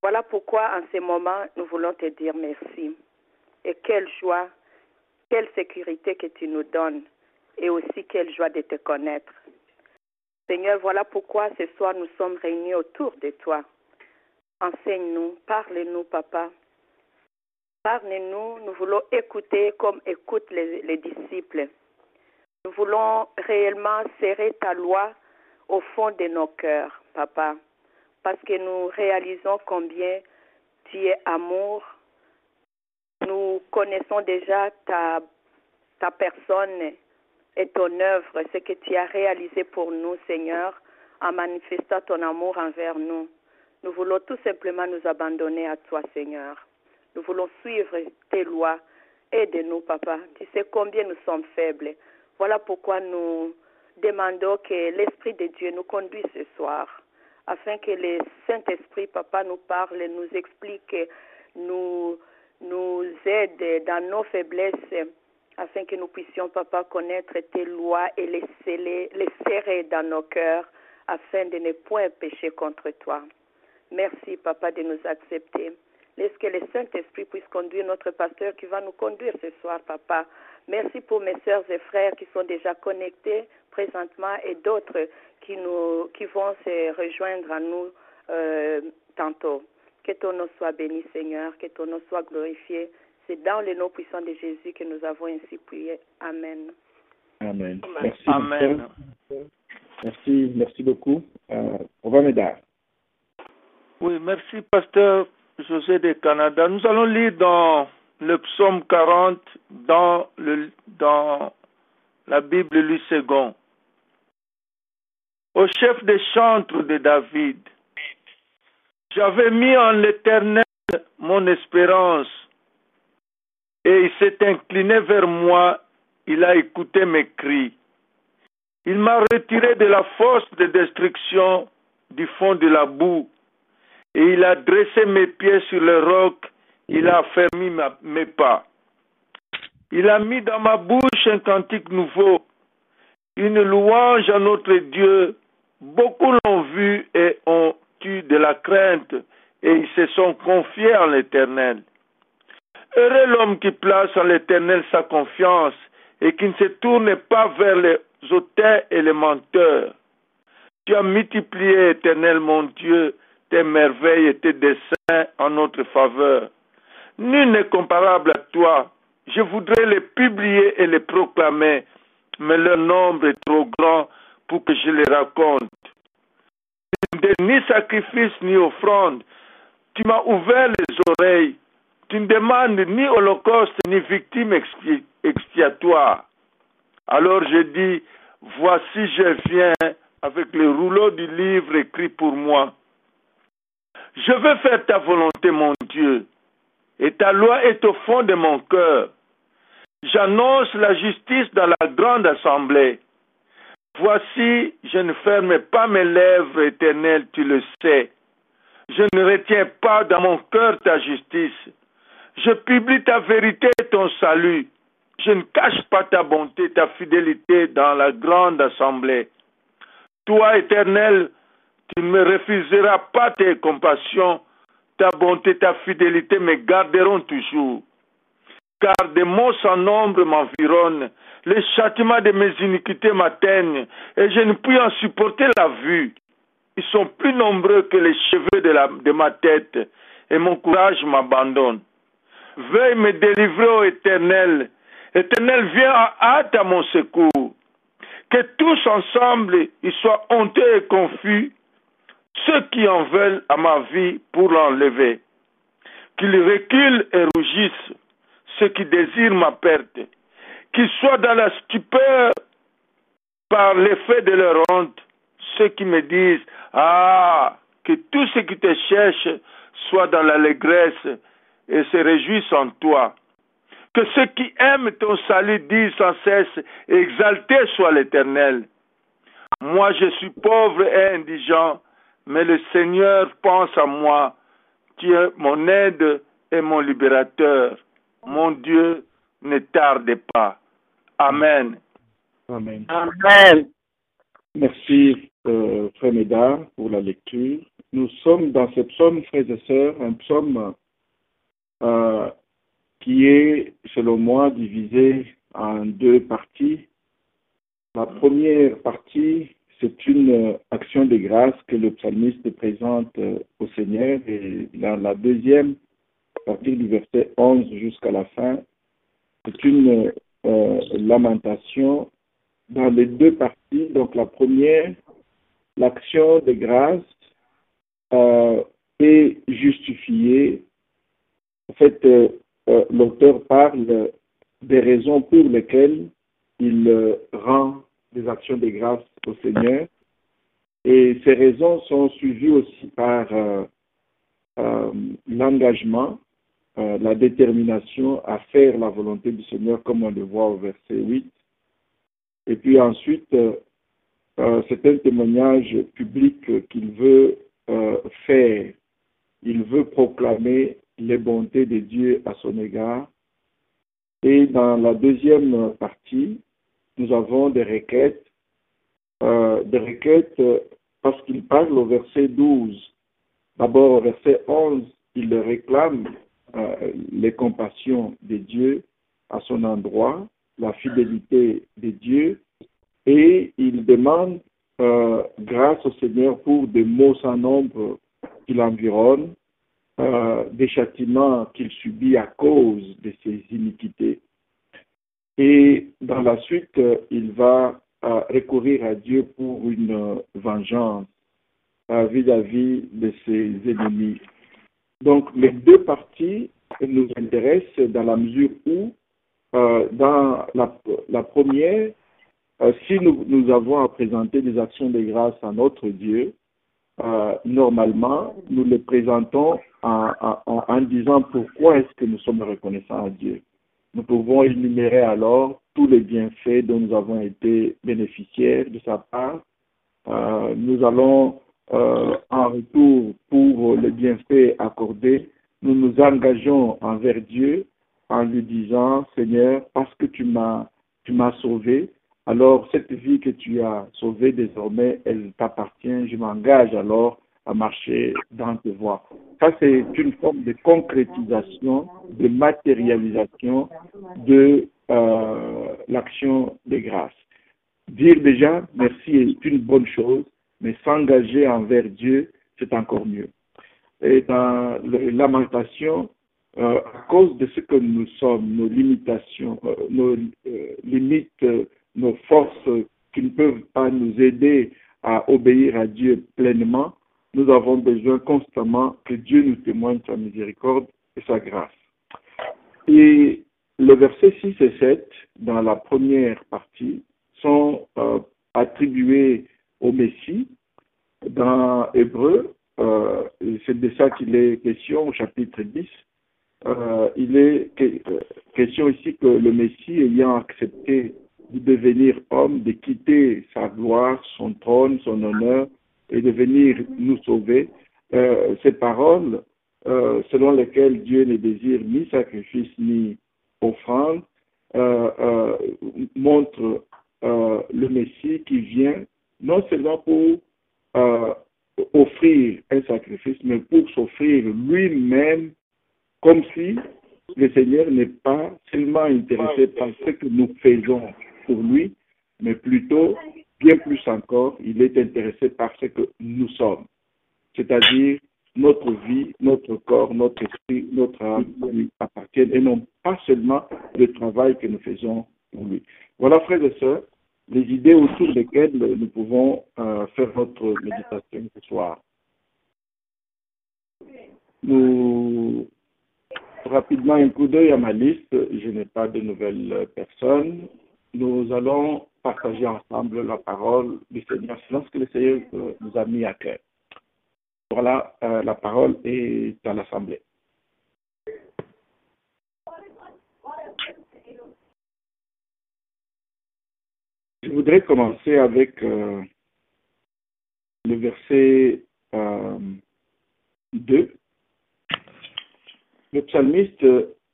Voilà pourquoi en ce moment, nous voulons te dire merci. Et quelle joie, quelle sécurité que tu nous donnes. Et aussi quelle joie de te connaître. Seigneur, voilà pourquoi ce soir nous sommes réunis autour de toi. Enseigne-nous, parle-nous, Papa. Parle-nous, nous voulons écouter comme écoutent les disciples. Nous voulons réellement serrer ta loi au fond de nos cœurs, Papa, parce que nous réalisons combien tu es amour. Nous connaissons déjà ta personne et ton œuvre, ce que tu as réalisé pour nous, Seigneur, en manifestant ton amour envers nous. Nous voulons tout simplement nous abandonner à toi, Seigneur. Nous voulons suivre tes lois. Aide-nous, Papa. Tu sais combien nous sommes faibles. Voilà pourquoi nous demandons que l'Esprit de Dieu nous conduise ce soir, afin que le Saint-Esprit, Papa, nous parle, nous explique, nous aide dans nos faiblesses, afin que nous puissions, Papa, connaître tes lois et les serrer dans nos cœurs, afin de ne point pécher contre toi. Merci, Papa, de nous accepter. Laisse que le Saint-Esprit puisse conduire notre pasteur qui va nous conduire ce soir, Papa. Merci pour mes sœurs et frères qui sont déjà connectés présentement et d'autres qui vont se rejoindre à nous tantôt. Que ton nom soit béni, Seigneur, que ton nom soit glorifié. C'est dans le nom puissant de Jésus que nous avons ainsi prié. Amen. Amen. Amen. Merci. Amen. Merci beaucoup. On va m'aider. Oui, merci, pasteur José de Canada. Nous allons lire dans le psaume 40 dans la Bible Louis II. Au chef des chantres de David, j'avais mis en l'Éternel mon espérance, et il s'est incliné vers moi, il a écouté mes cris. Il m'a retiré de la fosse de destruction, du fond de la boue, et il a dressé mes pieds sur le roc, il a affermi mes pas. Il a mis dans ma bouche un cantique nouveau, une louange à notre Dieu. Beaucoup l'ont vu et ont eu de la crainte, et ils se sont confiés en l'Éternel. Heureux l'homme qui place en l'Éternel sa confiance et qui ne se tourne pas vers les auteurs et les menteurs. Tu as multiplié, Éternel mon Dieu, tes merveilles et tes desseins en notre faveur. Nul n'est comparable à toi. Je voudrais les publier et les proclamer, mais leur nombre est trop grand pour que je les raconte. Tu ne donnes ni sacrifice ni offrande. Tu m'as ouvert les oreilles. Tu ne demandes ni holocauste ni victime expiatoire. Alors je dis, voici je viens avec le rouleau du livre écrit pour moi. Je veux faire ta volonté, mon Dieu, et ta loi est au fond de mon cœur. J'annonce la justice dans la grande assemblée. Voici, je ne ferme pas mes lèvres, Éternel, tu le sais. Je ne retiens pas dans mon cœur ta justice. Je publie ta vérité et ton salut. Je ne cache pas ta bonté, ta fidélité dans la grande assemblée. Toi, Éternel, tu ne me refuseras pas tes compassions. Ta bonté, ta fidélité me garderont toujours. Car des maux sans nombre m'environnent. Les châtiments de mes iniquités m'atteignent et je ne puis en supporter la vue. Ils sont plus nombreux que les cheveux de ma tête et mon courage m'abandonne. Veuille me délivrer, ô Éternel. Éternel, viens à hâte à mon secours. Que tous ensemble, ils soient honteux et confus, ceux qui en veulent à ma vie pour l'enlever. Qu'ils reculent et rougissent, ceux qui désirent ma perte. Qu'ils soient dans la stupeur par l'effet de leur honte, ceux qui me disent, ah, que tous ceux qui te cherchent soient dans l'allégresse et se réjouissent en toi. Que ceux qui aiment ton salut disent sans cesse, exalté soit l'Éternel. Moi je suis pauvre et indigent, mais le Seigneur pense à moi. Tu es mon aide et mon libérateur. Mon Dieu, ne tarde pas. Amen. Amen. Amen. Merci, Frère Médard, pour la lecture nous sommes dans ce psaume, frères et sœurs, un psaume qui est, selon moi, divisé en deux parties. La première partie, c'est une action de grâce que le psalmiste présente au Seigneur. Et dans la deuxième, à partir du verset 11 jusqu'à la fin, c'est une lamentation dans les deux parties. Donc la première, l'action de grâce est justifiée. En fait, l'auteur parle des raisons pour lesquelles il rend des actions de grâce au Seigneur. Et ces raisons sont suivies aussi par l'engagement, la détermination à faire la volonté du Seigneur, comme on le voit au verset 8. Et puis ensuite, c'est un témoignage public qu'il veut faire. Il veut proclamer les bontés de Dieu à son égard. Et dans la deuxième partie, nous avons des requêtes parce qu'il parle au verset 12. D'abord, au verset 11, il réclame les compassions de Dieu à son endroit, la fidélité de Dieu, et il demande grâce au Seigneur pour des maux sans nombre qui l'environnent, des châtiments qu'il subit à cause de ses iniquités. Et dans la suite, il va recourir à Dieu pour une vengeance vis-à-vis de ses ennemis. Donc, les deux parties nous intéressent dans la mesure où, dans la première, si nous avons à présenter des actions de grâce à notre Dieu, normalement, nous les présentons en disant pourquoi est-ce que nous sommes reconnaissants à Dieu. Nous pouvons énumérer alors tous les bienfaits dont nous avons été bénéficiaires de sa part. Nous allons, en retour pour les bienfaits accordés, nous nous engageons envers Dieu en lui disant, Seigneur, parce que tu m'as sauvé, alors cette vie que tu as sauvée désormais, elle t'appartient. Je m'engage alors à marcher dans tes voies. Ça, c'est une forme de concrétisation, de matérialisation de l'action de grâce. Dire déjà merci est une bonne chose, mais s'engager envers Dieu, c'est encore mieux. Et dans les lamentations, à cause de ce que nous sommes, nos limitations, nos limites, nos forces qui ne peuvent pas nous aider à obéir à Dieu pleinement, nous avons besoin constamment que Dieu nous témoigne sa miséricorde et sa grâce. Et les versets 6 et 7, dans la première partie, sont attribués au Messie. Dans Hébreu, c'est de ça qu'il est question au chapitre 10. Il est question ici que le Messie, ayant accepté de devenir homme, de quitter sa gloire, son trône, son honneur, et de venir nous sauver, ces paroles, selon lesquelles Dieu ne désire ni sacrifice ni offrande, montrent le Messie qui vient non seulement pour offrir un sacrifice, mais pour s'offrir lui-même, comme si le Seigneur n'est pas seulement intéressé par ce que nous faisons pour lui, mais plutôt, bien plus encore, il est intéressé par ce que nous sommes, c'est-à-dire notre vie, notre corps, notre esprit, notre âme lui appartiennent et non pas seulement le travail que nous faisons pour lui. Voilà, frères et sœurs, les idées autour desquelles nous pouvons faire notre méditation ce soir. Nous, rapidement, un coup d'œil à ma liste, je n'ai pas de nouvelles personnes. Nous allons partager ensemble la parole du Seigneur selon ce que le Seigneur nous a mis à cœur. Voilà, la parole est à l'Assemblée. Je voudrais commencer avec le verset 2. Le psalmiste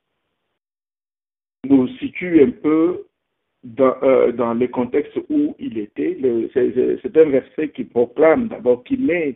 nous situe un peu dans le contexte où il était. C'est un verset qui proclame d'abord, qui met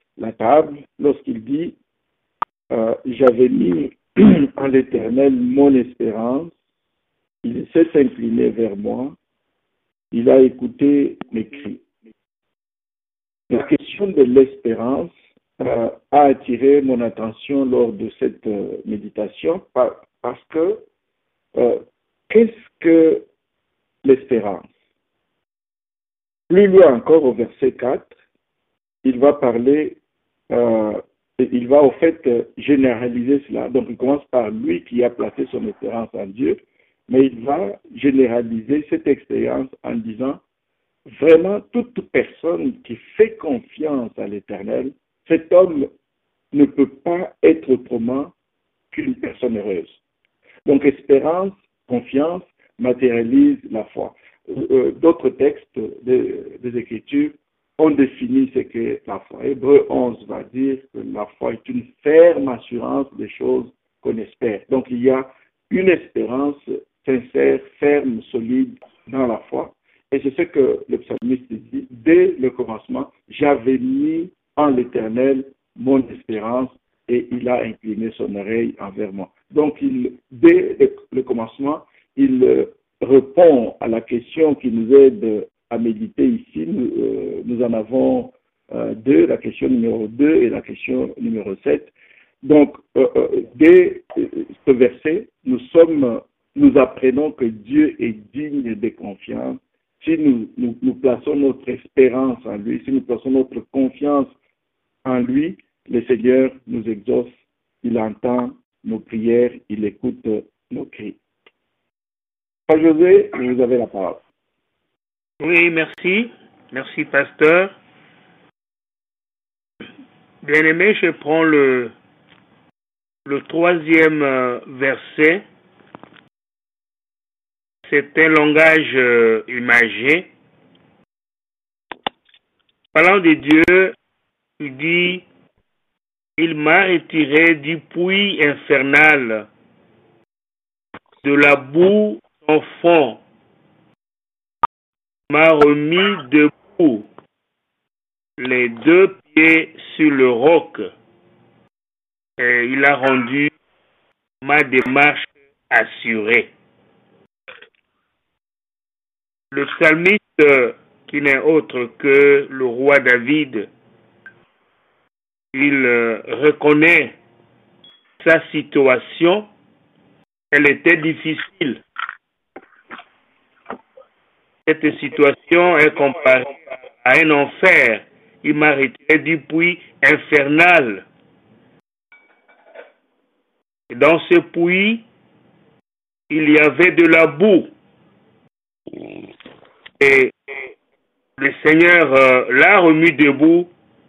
la table lorsqu'il dit j'avais mis en l'Éternel mon espérance, il s'est incliné vers moi, il a écouté mes cris. La question de l'espérance a attiré mon attention lors de cette méditation parce que qu'est-ce que l'espérance? Plus loin encore au verset 4, il va parler, il va au fait généraliser cela. Donc il commence par lui qui a placé son espérance en Dieu, mais il va généraliser cette expérience en disant vraiment toute personne qui fait confiance à l'Éternel, cet homme ne peut pas être autrement qu'une personne heureuse. Donc espérance, confiance matérialise la foi. D'autres textes des Écritures ont défini ce qu'est la foi. Hébreux 11 va dire que la foi est une ferme assurance des choses qu'on espère. Donc il y a une espérance sincère, ferme, solide dans la foi. Et c'est ce que le psalmiste dit, dès le commencement, j'avais mis en l'Éternel mon espérance et il a incliné son oreille envers moi. Donc, dès le commencement, il répond à la question qui nous aide à méditer ici. Nous en avons deux, la question numéro 2 et la question numéro 7. Donc, dès ce verset, nous apprenons que Dieu est digne de confiance. Si nous plaçons notre espérance en lui, si nous plaçons notre confiance en lui, le Seigneur nous exauce, il entend nos prières, il écoute nos cris. Frère José, vous avez la parole. Oui, merci. Merci, pasteur. Bien-aimé, je prends le troisième verset. C'est un langage imagé. Parlant de Dieu, il dit « Il m'a retiré du puits infernal, de la boue sans fond, m'a remis debout, les deux pieds sur le roc, et il a rendu ma démarche assurée. » Le psalmiste, qui n'est autre que le roi David, il reconnaît sa situation, elle était difficile. Cette situation est comparée à un enfer. Il m'a retiré du puits infernal. Et dans ce puits, il y avait de la boue. Et le Seigneur l'a remis debout.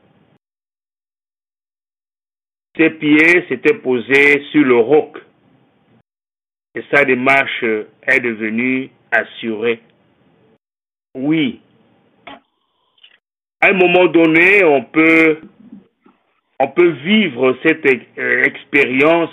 Ses pieds s'étaient posés sur le roc. Et sa démarche est devenue assurée. Oui. À un moment donné, on peut vivre cette expérience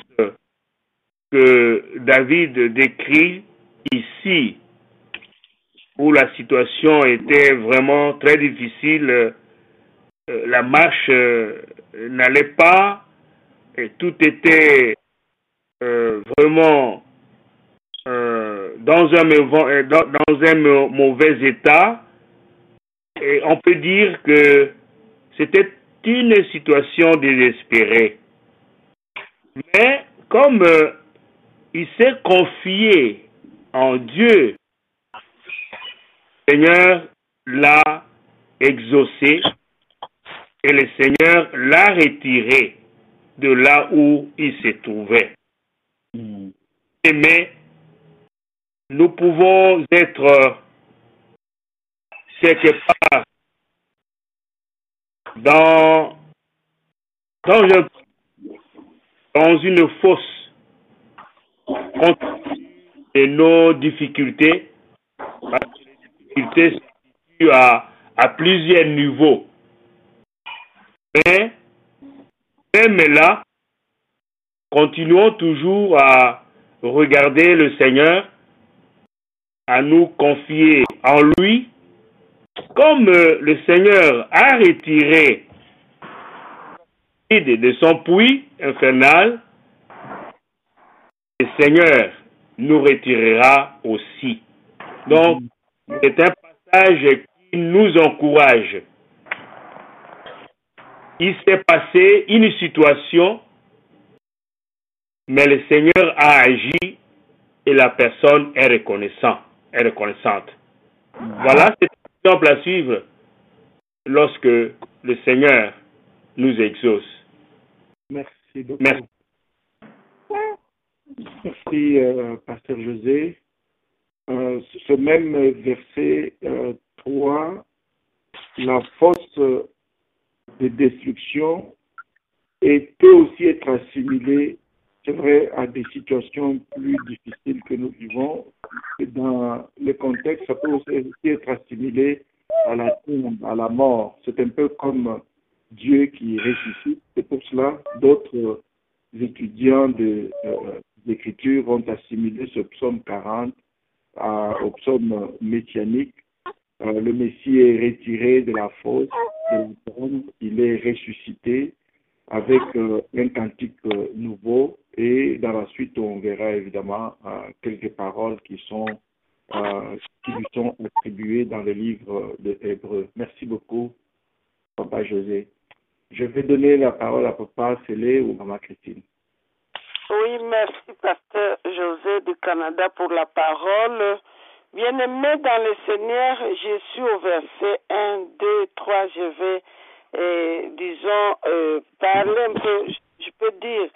que David décrit ici, où la situation était vraiment très difficile, la marche n'allait pas, et tout était vraiment dans un mauvais état, et on peut dire que c'était une situation désespérée. Mais comme il s'est confié en Dieu, le Seigneur l'a exaucé et le Seigneur l'a retiré de là où il se trouvait. Mais nous pouvons être quelque part dans une fosse compte de nos difficultés, parce que les difficultés se situent à plusieurs niveaux. Mais même là, continuons toujours à regarder le Seigneur, à nous confier en lui, comme le Seigneur a retiré vide de son puits infernal, le Seigneur nous retirera aussi. Donc, c'est un passage qui nous encourage. Il s'est passé une situation, mais le Seigneur a agi et la personne est reconnaissante. Voilà, c'est un exemple à suivre lorsque le Seigneur nous exauce. Merci beaucoup. Merci. Merci, Pasteur José. Ce même verset 3, la force de destruction et peut aussi être assimilée, c'est vrai, à des situations plus difficiles que nous vivons. Et dans le contexte, ça peut aussi être assimilé à la tombe, à la mort. C'est un peu comme Dieu qui ressuscite. C'est pour cela d'autres étudiants d'Écriture ont assimilé ce psaume 40 au psaume messianique. Le Messie est retiré de la fosse, de la tombe, il est ressuscité avec un cantique nouveau, et dans la suite on verra évidemment quelques paroles qui lui sont attribuées dans le livre de Hébreux. Merci beaucoup, Papa José. Je vais donner la parole à Papa Célé ou Maman Christine. Oui, merci Pasteur José du Canada pour la parole. Bien-aimé dans le Seigneur, je suis au verset 1, 2, 3, je vais, parler un peu, je peux dire,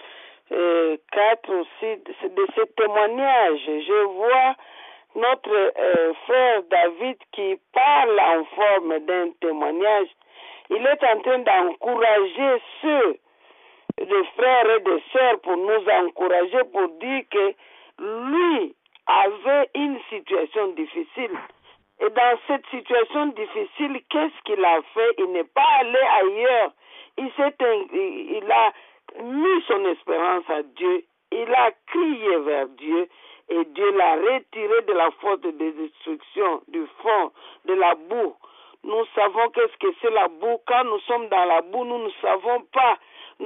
4 aussi de ce témoignage. Je vois notre frère David qui parle en forme d'un témoignage. Il est en train d'encourager ceux, des frères et des sœurs, pour nous encourager, pour dire que lui avait une situation difficile. Et dans cette situation difficile, qu'est-ce qu'il a fait? Il n'est pas allé ailleurs. Il a mis son espérance à Dieu. Il a crié vers Dieu. Et Dieu l'a retiré de la force de destruction, du fond, de la boue. Nous savons qu'est-ce que c'est la boue. Quand nous sommes dans la boue, nous ne savons pas.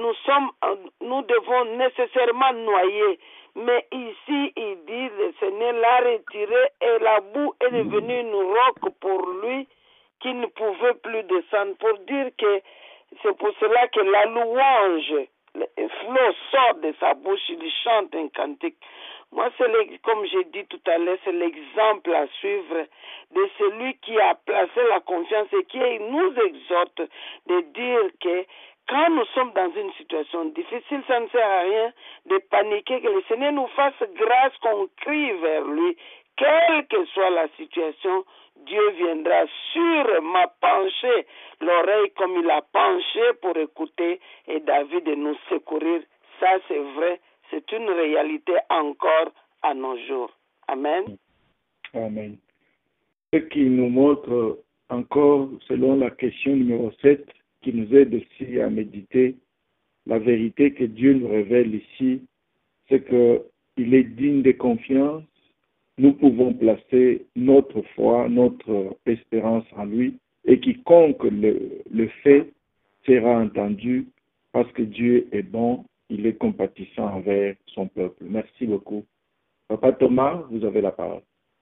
Nous devons nécessairement noyer. Mais ici, il dit, le Seigneur l'a retiré et la boue est devenue une roche pour lui qui ne pouvait plus descendre. Pour dire que c'est pour cela que la louange, le flot sort de sa bouche, il chante un cantique. Moi, comme j'ai dit tout à l'heure, c'est l'exemple à suivre de celui qui a placé la confiance et qui nous exhorte de dire que quand nous sommes dans une situation difficile, ça ne sert à rien de paniquer, que le Seigneur nous fasse grâce, qu'on crie vers lui. Quelle que soit la situation, Dieu viendra sûrement pencher l'oreille comme il a penché pour écouter et David de nous secourir. Ça, c'est vrai, c'est une réalité encore à nos jours. Amen. Amen. Ce qui nous montre encore, selon la question numéro 7, qui nous aide aussi à méditer, la vérité que Dieu nous révèle ici, c'est qu'il est digne de confiance. Nous pouvons placer notre foi, notre espérance en lui, et quiconque le fait sera entendu, parce que Dieu est bon, il est compatissant envers son peuple. Merci beaucoup. Papa Thomas, vous avez la parole.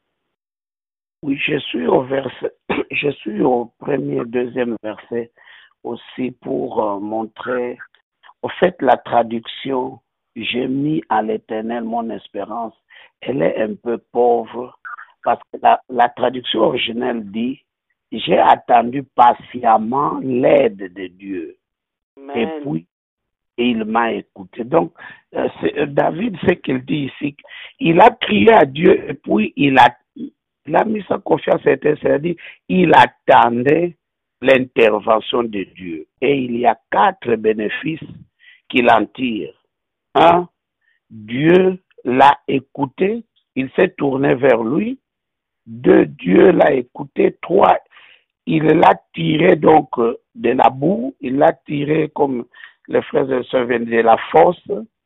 Oui, je suis au premier, deuxième verset aussi pour montrer, au fait, la traduction, j'ai mis à l'Éternel mon espérance, elle est un peu pauvre, parce que la traduction originelle dit, j'ai attendu patiemment l'aide de Dieu. Amen. Et puis, il m'a écouté. Donc, David, ce qu'il dit ici, il a crié à Dieu et puis il a mis sa confiance, c'est-à-dire il attendait l'intervention de Dieu. Et il y a 4 bénéfices qu'il en tire. 1, Dieu l'a écouté, il s'est tourné vers lui. 2, Dieu l'a écouté. 3, il l'a tiré donc de la boue, il l'a tiré comme les frères et sœurs viennent de la fosse.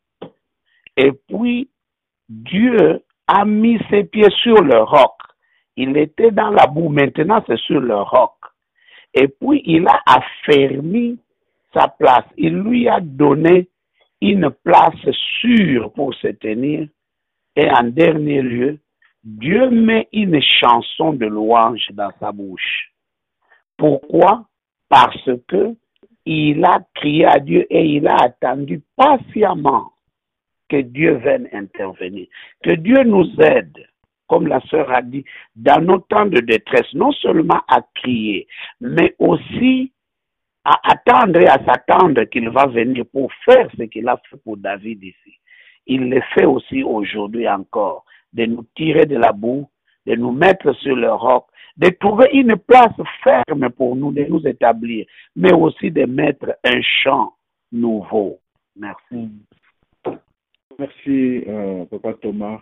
Et puis, Dieu a mis ses pieds sur le roc. Il était dans la boue, maintenant c'est sur le roc. Et puis, il a affermi sa place. Il lui a donné une place sûre pour se tenir. Et en dernier lieu, Dieu met une chanson de louange dans sa bouche. Pourquoi? Parce que il a crié à Dieu et il a attendu patiemment que Dieu vienne intervenir. Que Dieu nous aide, comme la sœur a dit, dans nos temps de détresse, non seulement à crier, mais aussi à attendre et à s'attendre qu'il va venir pour faire ce qu'il a fait pour David ici. Il le fait aussi aujourd'hui encore, de nous tirer de la boue, de nous mettre sur le roc, de trouver une place ferme pour nous, de nous établir, mais aussi de mettre un champ nouveau. Merci. Merci, Papa Thomas.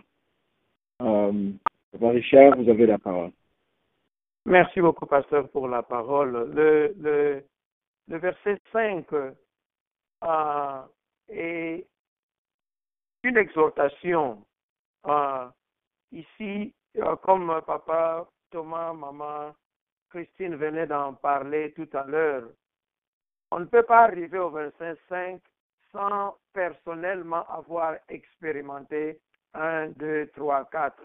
Papa Richard, vous avez la parole. Merci beaucoup, pasteur, pour la parole. Le verset 5 est une exhortation. Ici, comme Papa Thomas, Maman Christine venaient d'en parler tout à l'heure, on ne peut pas arriver au verset 5 sans personnellement avoir expérimenté 1, 2, 3, 4.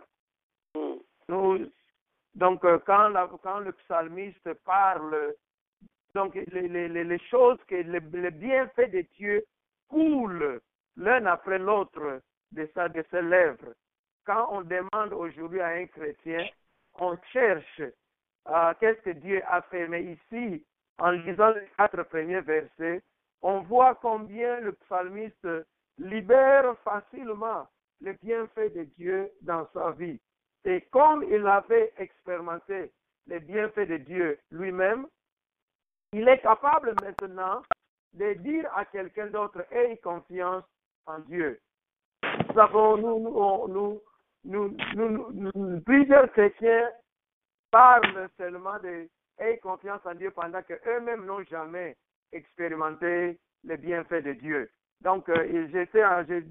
Donc, quand le psalmiste parle, donc les choses, que les bienfaits de Dieu coulent l'un après l'autre de ses lèvres. Quand on demande aujourd'hui à un chrétien, on cherche qu'est-ce que Dieu a fait. Mais ici, en lisant les 4 premiers versets, on voit combien le psalmiste libère facilement les bienfaits de Dieu dans sa vie. Et comme il avait expérimenté les bienfaits de Dieu lui-même, il est capable maintenant de dire à quelqu'un d'autre, aie confiance en Dieu. Nous avons, plusieurs chrétiens parlent seulement de aie confiance en Dieu pendant qu'eux-mêmes n'ont jamais expérimenté les bienfaits de Dieu. Donc, j'étais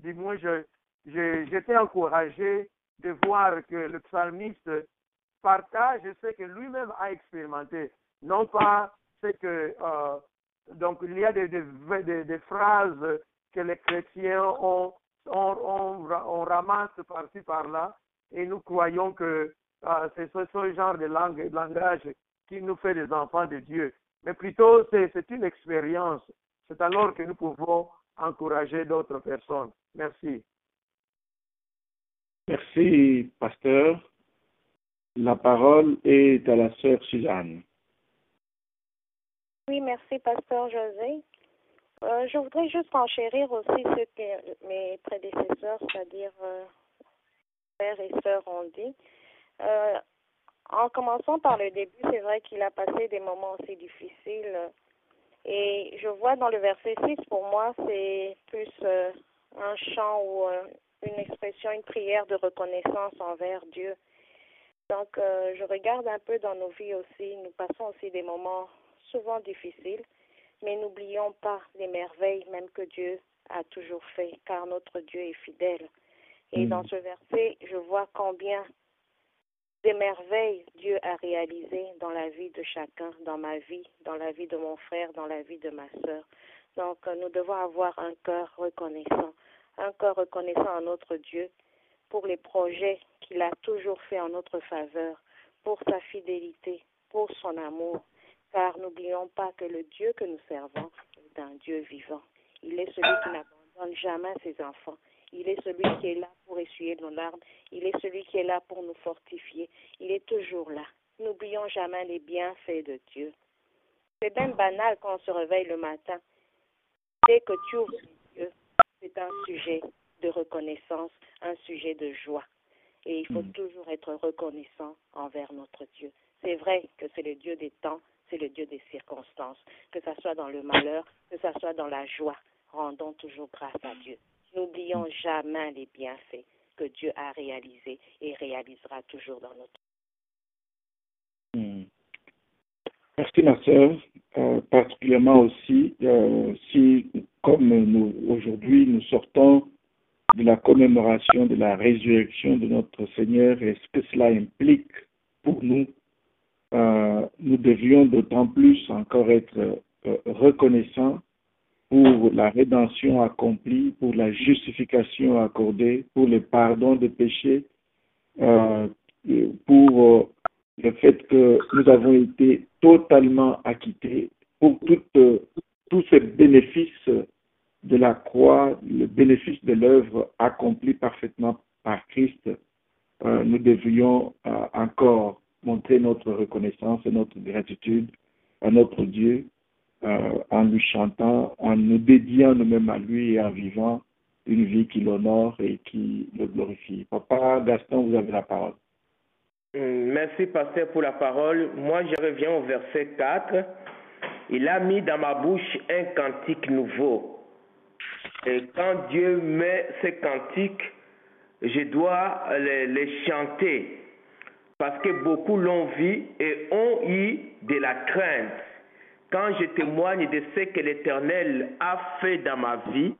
encouragé de voir que le psalmiste partage ce que lui-même a expérimenté, non pas ce que donc il y a des phrases que les chrétiens on ramasse par-ci par-là et nous croyons que c'est ce genre de langage qui nous fait des enfants de Dieu. Mais plutôt c'est une expérience. C'est alors que nous pouvons encourager d'autres personnes. Merci. Merci, pasteur. La parole est à la sœur Suzanne. Oui, merci, pasteur José. Je voudrais juste enchérir aussi ce que mes prédécesseurs, c'est-à-dire frères et sœurs, ont dit. En commençant par le début, c'est vrai qu'il a passé des moments aussi difficiles. Et je vois dans le verset 6, pour moi, c'est plus un chant ou une expression, une prière de reconnaissance envers Dieu. Donc, je regarde un peu dans nos vies aussi. Nous passons aussi des moments souvent difficiles, mais n'oublions pas les merveilles même que Dieu a toujours fait, car notre Dieu est fidèle. Et dans ce verset, je vois combien des merveilles Dieu a réalisées dans la vie de chacun, dans ma vie, dans la vie de mon frère, dans la vie de ma sœur. Donc, nous devons avoir un cœur reconnaissant à notre Dieu pour les projets qu'il a toujours fait en notre faveur, pour sa fidélité, pour son amour. Car n'oublions pas que le Dieu que nous servons est un Dieu vivant. Il est celui qui n'abandonne jamais ses enfants. Il est celui qui est là pour essuyer nos larmes. Il est celui qui est là pour nous fortifier. Il est toujours là. N'oublions jamais les bienfaits de Dieu. C'est même banal quand on se réveille le matin. Dès que tu ouvres les yeux, c'est un sujet de reconnaissance, un sujet de joie. Et il faut toujours être reconnaissant envers notre Dieu. C'est vrai que c'est le Dieu des temps, c'est le Dieu des circonstances. Que ça soit dans le malheur, que ça soit dans la joie, rendons toujours grâce à Dieu. N'oublions jamais les bienfaits que Dieu a réalisés et réalisera toujours dans notre vie. Merci ma sœur, particulièrement aussi si comme nous aujourd'hui nous sortons de la commémoration de la résurrection de notre Seigneur et ce que cela implique pour nous, nous devions d'autant plus encore être reconnaissants pour la rédemption accomplie, pour la justification accordée, pour le pardon des péchés, pour le fait que nous avons été totalement acquittés, pour tous ces bénéfices de la croix, le bénéfice de l'œuvre accomplie parfaitement par Christ. Nous devrions encore montrer notre reconnaissance et notre gratitude à notre Dieu en lui chantant, en nous dédiant nous-mêmes à lui et en vivant une vie qui l'honore et qui le glorifie. Papa Gaston, vous avez la parole. Merci, pasteur, pour la parole. Moi, je reviens au verset 4. Il a mis dans ma bouche un cantique nouveau. Et quand Dieu met ces cantiques, je dois les chanter. Parce que beaucoup l'ont vu et ont eu de la crainte. Quand je témoigne de ce que l'Éternel a fait dans ma vie,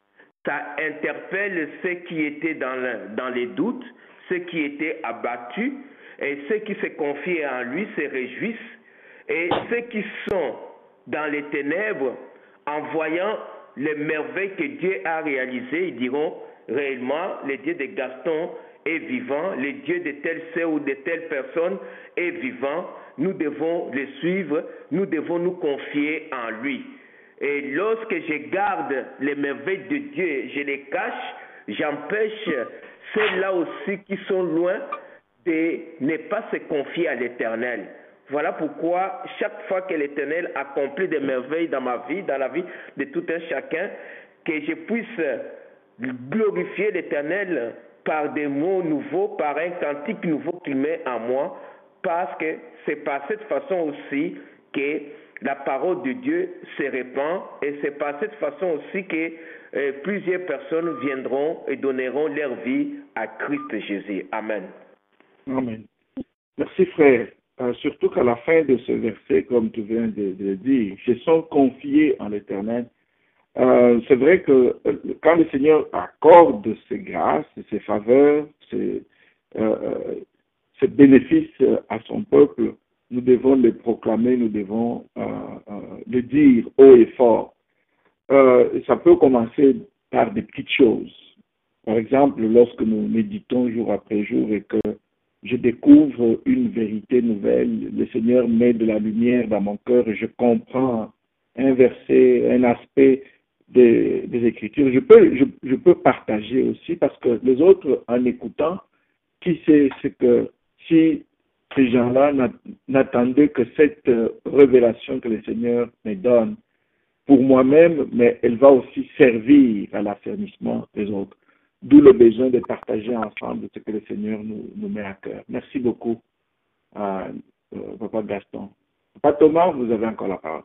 ça interpelle ceux qui étaient dans les doutes, ceux qui étaient abattus, et ceux qui se confient en lui se réjouissent, et ceux qui sont dans les ténèbres, en voyant les merveilles que Dieu a réalisées, ils diront réellement, le Dieu de Gaston est vivant, le Dieu de telle sœur ou de telle personne est vivant, nous devons le suivre, nous devons nous confier en lui. Et lorsque je garde les merveilles de Dieu, je les cache, j'empêche ceux-là aussi qui sont loin de ne pas se confier à l'Éternel. Voilà pourquoi chaque fois que l'Éternel accomplit des merveilles dans ma vie, dans la vie de tout un chacun, que je puisse glorifier l'Éternel par des mots nouveaux, par un cantique nouveau qu'il met en moi, parce que c'est par cette façon aussi que la parole de Dieu se répand, et c'est par cette façon aussi que plusieurs personnes viendront et donneront leur vie à Christ Jésus. Amen. Amen. Merci frère. Surtout qu'à la fin de ce verset, comme tu viens de le dire, se sont confiés en l'Éternel. C'est vrai que quand le Seigneur accorde ses grâces, ses faveurs, ses bénéfices à son peuple, nous devons les proclamer, nous devons le dire haut et fort. Ça peut commencer par des petites choses. Par exemple, lorsque nous méditons jour après jour et que je découvre une vérité nouvelle, le Seigneur met de la lumière dans mon cœur et je comprends un verset, un aspect des Écritures. Je peux partager aussi parce que les autres, en écoutant, qui sait ce que si ces gens-là n'attendaient que cette révélation que le Seigneur me donne pour moi-même, mais elle va aussi servir à l'affermissement des autres. D'où le besoin de partager ensemble ce que le Seigneur nous met à cœur. Merci beaucoup, Papa Gaston. Papa Thomas, vous avez encore la parole.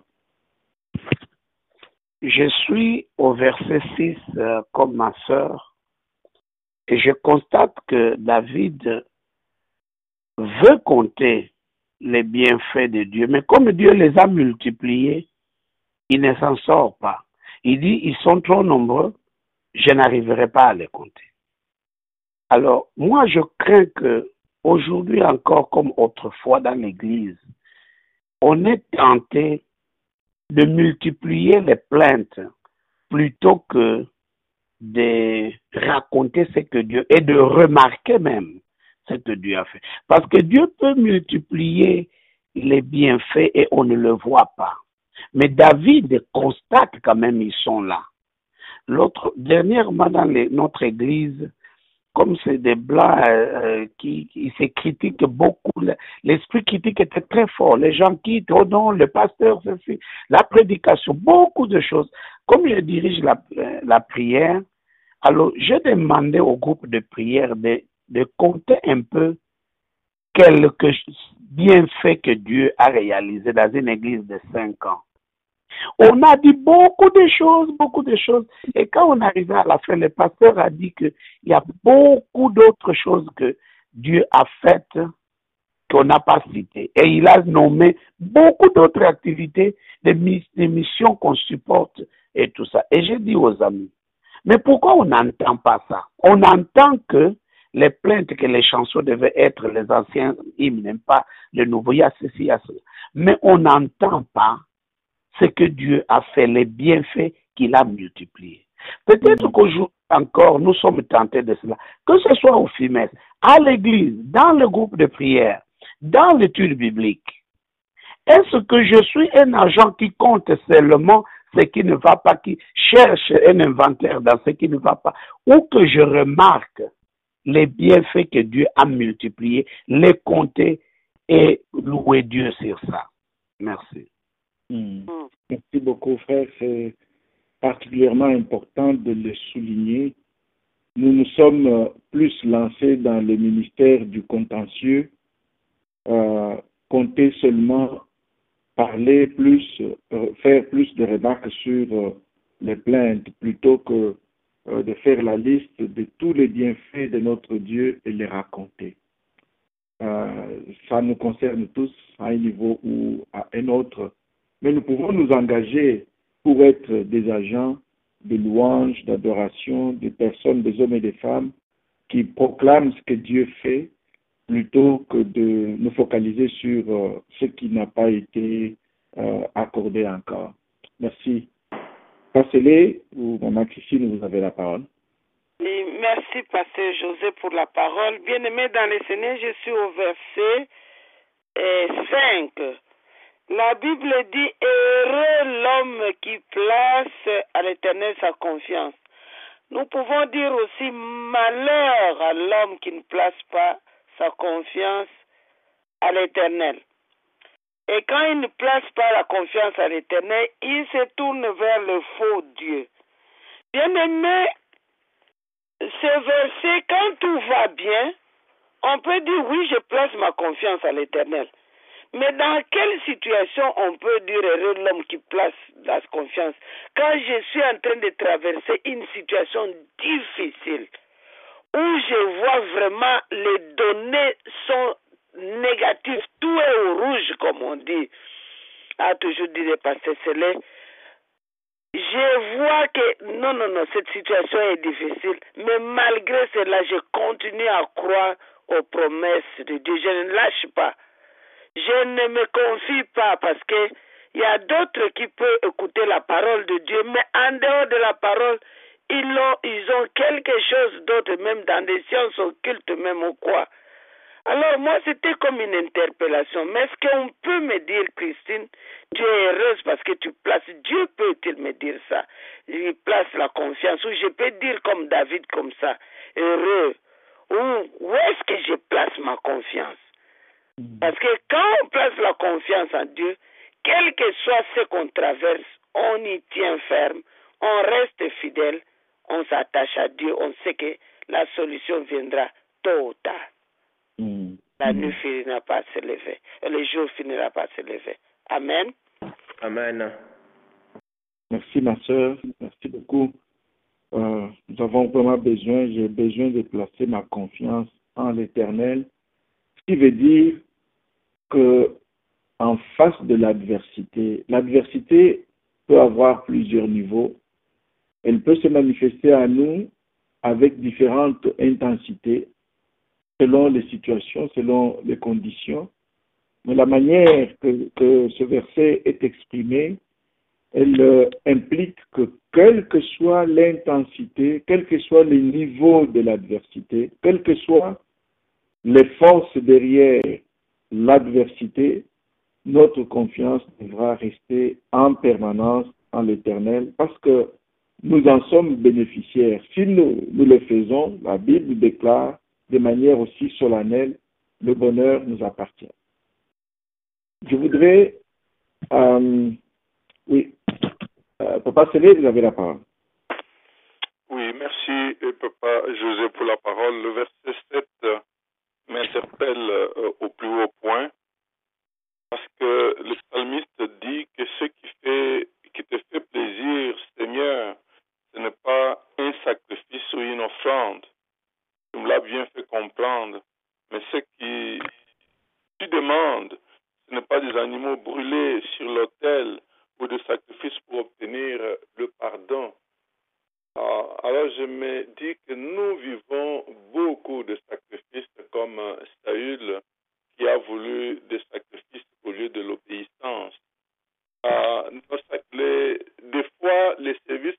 Je suis au verset 6 comme ma sœur et je constate que David veut compter les bienfaits de Dieu, mais comme Dieu les a multipliés, il ne s'en sort pas. Il dit, ils sont trop nombreux, je n'arriverai pas à les compter. Alors, moi, je crains que aujourd'hui encore, comme autrefois dans l'Église, on est tenté de multiplier les plaintes plutôt que de raconter ce que Dieu, et de remarquer même ce que Dieu a fait. Parce que Dieu peut multiplier les bienfaits et on ne le voit pas. Mais David constate quand même ils sont là. Dernièrement dans notre église, comme c'est des blancs qui se critiquent beaucoup, l'esprit critique était très fort. Les gens quittent, oh non, le pasteur, ceci, la prédication, beaucoup de choses. Comme je dirige la prière, alors j'ai demandé au groupe de prière de compter un peu quelques bienfaits que Dieu a réalisés dans une église de 5 ans. On a dit beaucoup de choses. Et quand on arrivait à la fin, le pasteur a dit qu'il y a beaucoup d'autres choses que Dieu a faites qu'on n'a pas citées. Et il a nommé beaucoup d'autres activités, des missions qu'on supporte et tout ça. Et j'ai dit aux amis, mais pourquoi on n'entend pas ça? On entend que les plaintes, que les chansons devaient être les anciens hymnes, même pas le nouveau, il y a ceci, il y a cela. Mais on n'entend pas ce que Dieu a fait, les bienfaits qu'il a multiplié. Peut-être qu'aujourd'hui encore, nous sommes tentés de cela. Que ce soit au FIMES, à l'église, dans le groupe de prière, dans l'étude biblique. Est-ce que je suis un agent qui compte seulement ce qui ne va pas, qui cherche un inventaire dans ce qui ne va pas, ou que je remarque les bienfaits que Dieu a multipliés, les compter et louer Dieu sur ça? Merci. Merci beaucoup, frère. C'est particulièrement important de le souligner. Nous nous sommes plus lancés dans le ministère du contentieux, compter seulement, parler plus, faire plus de remarques sur les plaintes plutôt que de faire la liste de tous les bienfaits de notre Dieu et les raconter. Ça nous concerne tous à un niveau ou à un autre, mais nous pouvons nous engager pour être des agents de louange, d'adoration, des personnes, des hommes et des femmes qui proclament ce que Dieu fait plutôt que de nous focaliser sur ce qui n'a pas été accordé encore. Merci. Passez-les, ou Maman Christine, vous avez la parole. Oui, merci, Pasteur José, pour la parole. Bien-aimé dans le Seigneur, je suis au verset 5. La Bible dit « Heureux l'homme qui place à l'Éternel sa confiance ». Nous pouvons dire aussi « Malheur à l'homme qui ne place pas sa confiance à l'Éternel ». Et quand il ne place pas la confiance à l'Éternel, il se tourne vers le faux Dieu. Bien-aimé, ce verset, quand tout va bien, on peut dire « Oui, je place ma confiance à l'Éternel ». Mais dans quelle situation on peut dire heureux l'homme qui place la confiance? Quand je suis en train de traverser une situation difficile, où je vois vraiment les données sont négatives, tout est au rouge, comme on dit, a toujours dit le pasteur Célé. Je vois que non, cette situation est difficile, mais malgré cela, je continue à croire aux promesses de Dieu. Je ne lâche pas. Je ne me confie pas parce que il y a d'autres qui peuvent écouter la parole de Dieu, mais en dehors de la parole, ils ont quelque chose d'autre, même dans des sciences occultes, même ou quoi. Alors moi, c'était comme une interpellation. Mais est-ce qu'on peut me dire, Christine, tu es heureuse parce que tu places, Dieu peut-il me dire ça? Il place la confiance, ou je peux dire comme David, comme ça, heureux. Où est-ce que je place ma confiance? Parce que quand on place la confiance en Dieu, quel que soit ce qu'on traverse, on y tient ferme, on reste fidèle, on s'attache à Dieu, on sait que la solution viendra tôt ou tard. La nuit finira pas se lever, le jour finira pas se lever. Amen. Amen. Merci ma soeur, merci beaucoup. Nous avons vraiment j'ai besoin de placer ma confiance en l'Éternel, ce qui veut dire que en face de l'adversité peut avoir plusieurs niveaux. Elle peut se manifester à nous avec différentes intensités, selon les situations, selon les conditions. Mais la manière que ce verset est exprimé, elle implique que quelle que soit l'intensité, quel que soit le niveau de l'adversité, quelles que soient les forces derrière l'adversité, notre confiance devra rester en permanence en l'Éternel parce que nous en sommes bénéficiaires. Si nous le faisons, la Bible déclare de manière aussi solennelle, le bonheur nous appartient. Je voudrais... Papa Célé, vous avez la parole. Oui, merci Papa José pour la parole. Le verset 7 m'interpelle au plus haut point parce que le psalmiste dit que ce qui te fait plaisir, Seigneur, ce n'est pas un sacrifice ou une offrande. Tu me l'as bien fait comprendre. Mais ce qui tu demandes, ce n'est pas des animaux brûlés sur l'autel ou des sacrifices pour obtenir le pardon. Alors je me dis que nous vivons beaucoup de sacrifices comme Saül qui a voulu des sacrifices au lieu de l'obéissance. Des fois, les services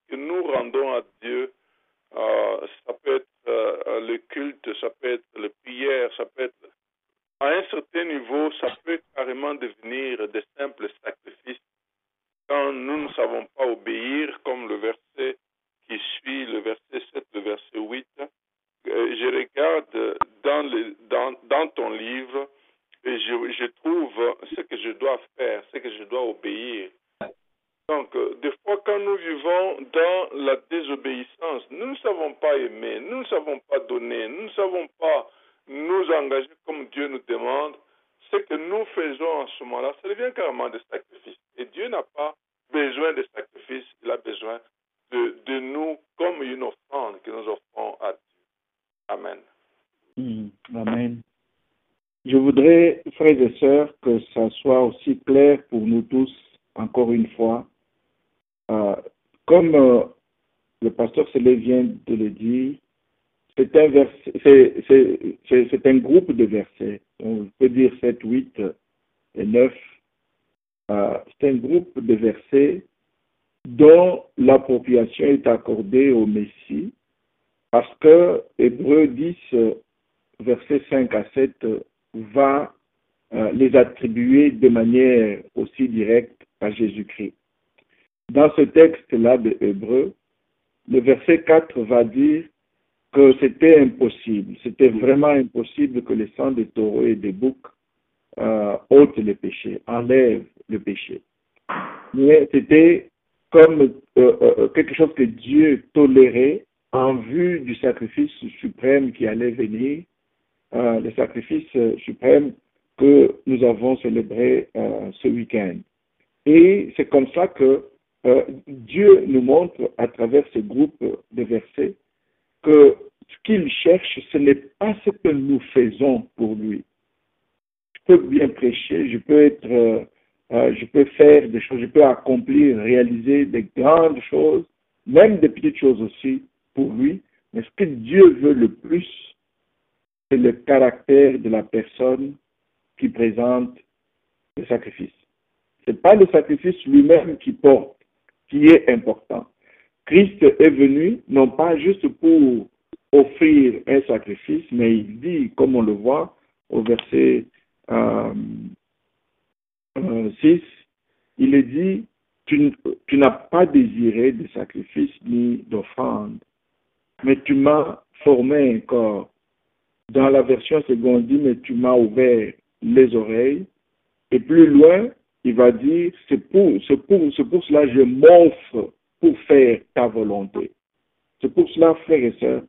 le culte, ça peut être la prière, ça peut être... À un certain niveau, ça peut carrément devenir des simples sacrifices quand nous ne savons pas obéir, comme le verset qui suit, le verset 7, le verset 8. Je regarde dans ton livre et je trouve ce que je dois faire, ce que je dois obéir. Donc, des fois, quand nous vivons dans la désobéissance, nous ne savons pas aimer, nous ne savons pas donner, nous ne savons pas nous engager comme Dieu nous demande. Ce que nous faisons en ce moment-là, ça devient carrément des sacrifices. Et Dieu n'a pas besoin de sacrifices, il a besoin de nous comme une offrande que nous offrons à Dieu. Amen. Amen. Je voudrais, frères et sœurs, que ça soit aussi clair pour nous tous, encore une fois. Comme le pasteur Célé vient de le dire, c'est un groupe de versets. On peut dire 7, 8 et 9. C'est un groupe de versets dont l'appropriation est accordée au Messie, parce que Hébreux 10, versets 5 à 7, va les attribuer de manière aussi directe à Jésus-Christ. Dans ce texte-là de Hébreux, le verset 4 va dire que c'était impossible, c'était vraiment impossible que le sang des taureaux et des boucs ôte les péchés, enlève le péché. Mais c'était comme quelque chose que Dieu tolérait en vue du sacrifice suprême qui allait venir, le sacrifice suprême que nous avons célébré ce week-end. Et c'est comme ça que Dieu nous montre à travers ce groupe de versets que ce qu'il cherche, ce n'est pas ce que nous faisons pour lui. Je peux bien prêcher, je peux faire des choses, je peux accomplir, réaliser des grandes choses, même des petites choses aussi pour lui. Mais ce que Dieu veut le plus, c'est le caractère de la personne qui présente le sacrifice. Ce n'est pas le sacrifice lui-même qui porte, qui est important. Christ est venu, non pas juste pour offrir un sacrifice, mais il dit, comme on le voit au verset 6, il est dit, tu n'as pas désiré de sacrifice ni d'offrande, mais tu m'as formé un corps. Dans la version seconde, dit, mais tu m'as ouvert les oreilles. Et plus loin, il va dire, c'est pour cela je m'offre pour faire ta volonté. C'est pour cela, frères et sœurs,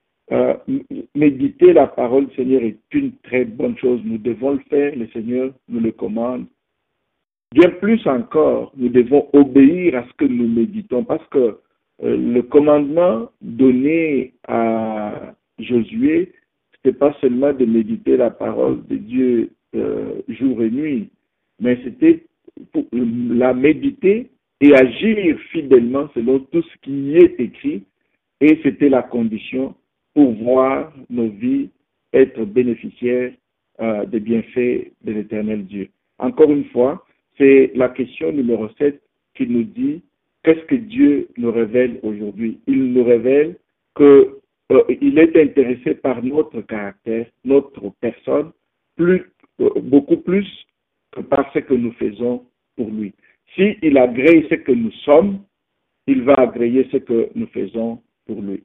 méditer la parole du Seigneur est une très bonne chose. Nous devons le faire, le Seigneur nous le commande. Bien plus encore, nous devons obéir à ce que nous méditons, parce que le commandement donné à Josué, ce n'était pas seulement de méditer la parole de Dieu jour et nuit, mais c'était pour la méditer et agir fidèlement selon tout ce qui y est écrit, et c'était la condition pour voir nos vies être bénéficiaires des bienfaits de l'Éternel Dieu. Encore une fois, c'est la question numéro 7 qui nous dit qu'est-ce que Dieu nous révèle aujourd'hui. Il nous révèle qu'il est intéressé par notre caractère, notre personne, beaucoup plus que par ce que nous faisons pour lui. S'il agrée ce que nous sommes, il va agréer ce que nous faisons pour lui.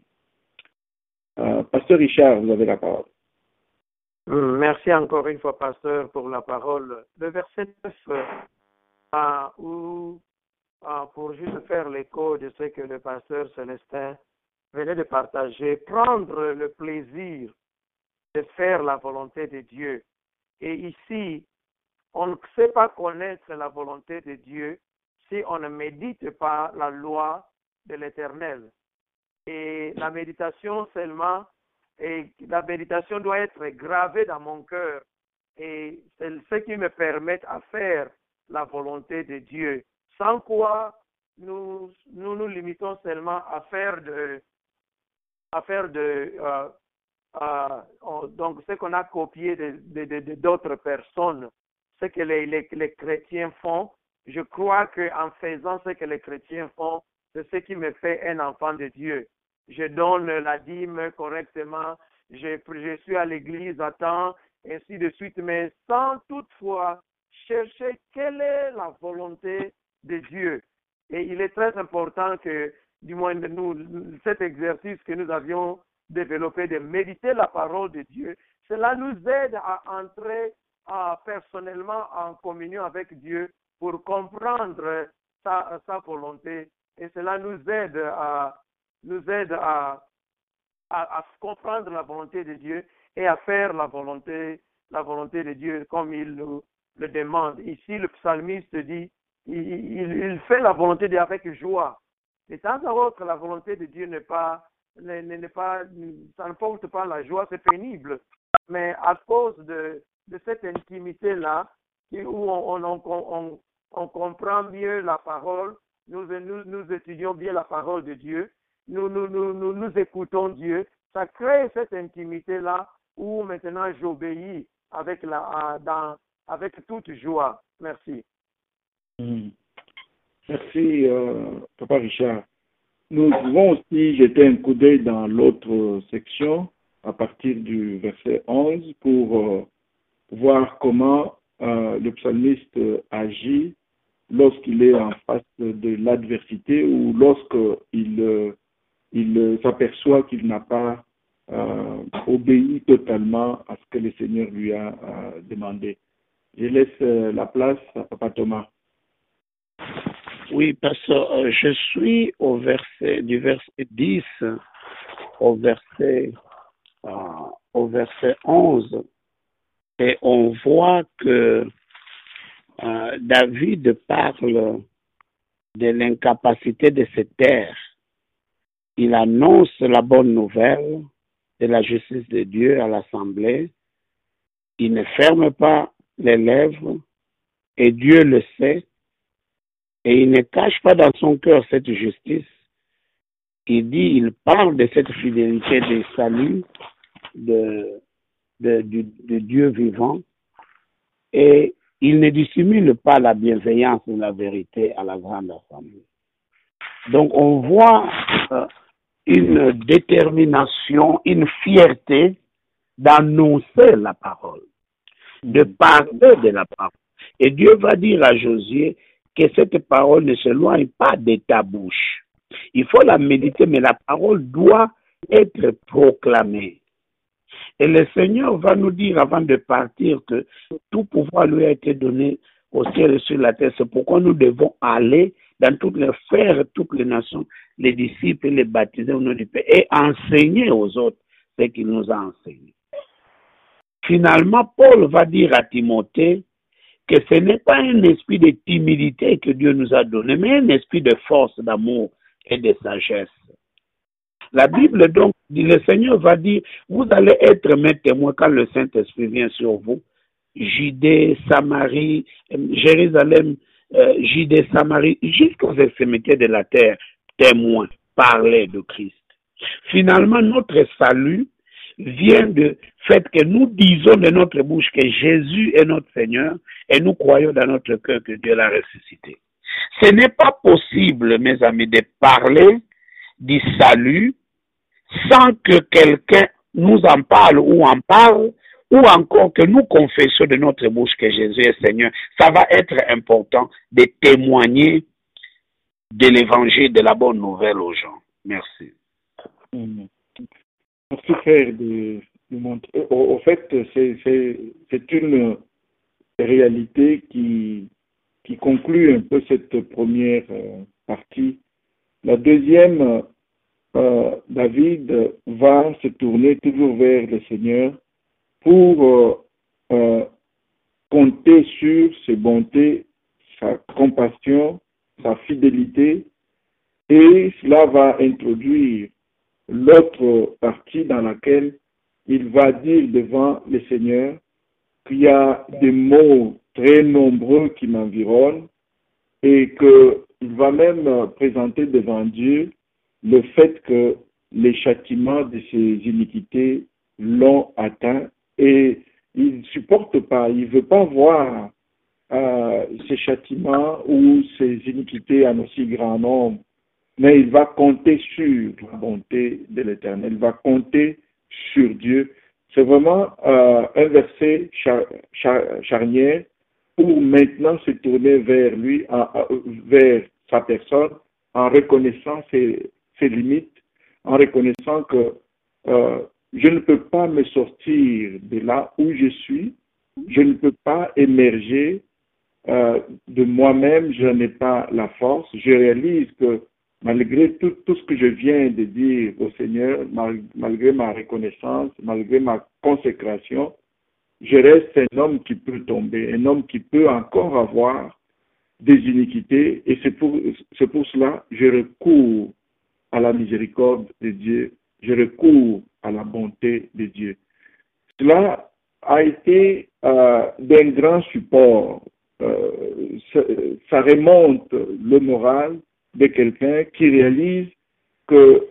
Pasteur Richard, vous avez la parole. Merci encore une fois, pasteur, pour la parole. Le verset 9, pour juste faire l'écho de ce que le pasteur Célestin venait de partager, prendre le plaisir de faire la volonté de Dieu. Et ici, on ne sait pas connaître la volonté de Dieu si on ne médite pas la loi de l'Éternel. Et la méditation seulement, et la méditation doit être gravée dans mon cœur. Et c'est ce qui me permet à faire la volonté de Dieu. Sans quoi, nous limitons seulement à faire donc ce qu'on a copié d'autres personnes, ce que les chrétiens font. Je crois qu'en faisant ce que les chrétiens font, c'est ce qui me fait un enfant de Dieu. Je donne la dîme correctement, je suis à l'église à temps, ainsi de suite, mais sans toutefois chercher quelle est la volonté de Dieu. Et il est très important que, du moins nous, cet exercice que nous avions développé de méditer la parole de Dieu, cela nous aide à entrer personnellement en communion avec Dieu pour comprendre sa volonté. Et cela nous aide à comprendre la volonté de Dieu et à faire la volonté de Dieu comme il nous le demande. Ici, le psalmiste dit, il fait la volonté de Dieu avec joie. De temps à autre, la volonté de Dieu ça ne porte pas la joie, c'est pénible. Mais à cause de cette intimité-là, où on comprend mieux la parole, nous étudions bien la parole de Dieu, nous écoutons Dieu, ça crée cette intimité-là où maintenant j'obéis avec toute joie. Merci. Merci, Papa Richard. Nous pouvons aussi jeter un coup d'œil dans l'autre section à partir du verset 11 pour voir comment le psalmiste agit lorsqu'il est en face de l'adversité ou lorsqu'il s'aperçoit qu'il n'a pas obéi totalement à ce que le Seigneur lui a demandé. Je laisse la place à Papa Thomas. Oui, parce que je suis du verset 10 au verset 11 et on voit que David parle de l'incapacité de se taire. Il annonce la bonne nouvelle de la justice de Dieu à l'Assemblée. Il ne ferme pas les lèvres et Dieu le sait. Et il ne cache pas dans son cœur cette justice. Il parle de cette fidélité des saluts de Dieu vivant. Et il ne dissimule pas la bienveillance et la vérité à la grande assemblée. Donc on voit une détermination, une fierté d'annoncer la parole, de parler de la parole. Et Dieu va dire à Josué que cette parole ne s'éloigne pas de ta bouche. Il faut la méditer, mais la parole doit être proclamée. Et le Seigneur va nous dire avant de partir que tout pouvoir lui a été donné au ciel et sur la terre. C'est pourquoi nous devons aller dans toutes les faire toutes les nations, les disciples, les baptiser au nom du Père et enseigner aux autres ce qu'il nous a enseigné. Finalement, Paul va dire à Timothée que ce n'est pas un esprit de timidité que Dieu nous a donné, mais un esprit de force, d'amour et de sagesse. La Bible, donc, le Seigneur va dire, vous allez être mes témoins quand le Saint-Esprit vient sur vous. Judée, Samarie, Jérusalem, Judée, Samarie, jusqu'aux extrémités de la terre, témoins, parler de Christ. Finalement, notre salut vient du fait que nous disons de notre bouche que Jésus est notre Seigneur et nous croyons dans notre cœur que Dieu l'a ressuscité. Ce n'est pas possible, mes amis, de parler du salut sans que quelqu'un nous en parle ou encore que nous confessions de notre bouche que Jésus est Seigneur. Ça va être important de témoigner de l'évangile, de la bonne nouvelle aux gens. Merci. Merci frère de montrer. Au fait, c'est une réalité qui conclut un peu cette première partie. La deuxième, David va se tourner toujours vers le Seigneur pour compter sur ses bontés, sa compassion, sa fidélité, et cela va introduire l'autre partie dans laquelle il va dire devant le Seigneur qu'il y a des maux très nombreux qui m'environnent et qu'il va même présenter devant Dieu le fait que les châtiments de ses iniquités l'ont atteint et il ne supporte pas, il ne veut pas voir ces châtiments ou ces iniquités en aussi grand nombre, mais il va compter sur la bonté de l'Éternel, il va compter sur Dieu. C'est vraiment un verset charnière pour maintenant se tourner vers lui, vers sa personne, en reconnaissant ses limites, en reconnaissant que je ne peux pas me sortir de là où je suis, je ne peux pas émerger de moi-même, je n'ai pas la force. Je réalise que malgré tout ce que je viens de dire au Seigneur, malgré ma reconnaissance, malgré ma consécration, je reste un homme qui peut tomber, un homme qui peut encore avoir des iniquités, et c'est pour cela que je recours à la miséricorde de Dieu, je recours à la bonté de Dieu. Cela a été d'un grand support. Ça remonte le moral de quelqu'un qui réalise que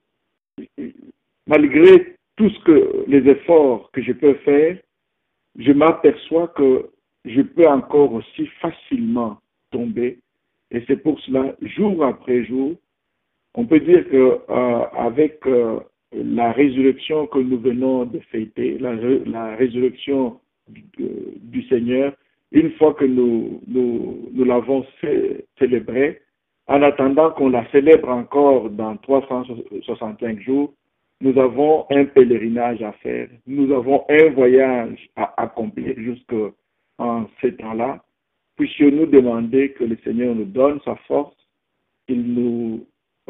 malgré les efforts que je peux faire, je m'aperçois que je peux encore aussi facilement tomber. Et c'est pour cela, jour après jour, on peut dire que avec la résurrection que nous venons de fêter, la résurrection du Seigneur, une fois que nous l'avons célébrée, en attendant qu'on la célèbre encore dans 365 jours, nous avons un pèlerinage à faire, nous avons un voyage à accomplir jusqu'en ces temps-là. Puissions-nous demander que le Seigneur nous donne sa force, qu'il nous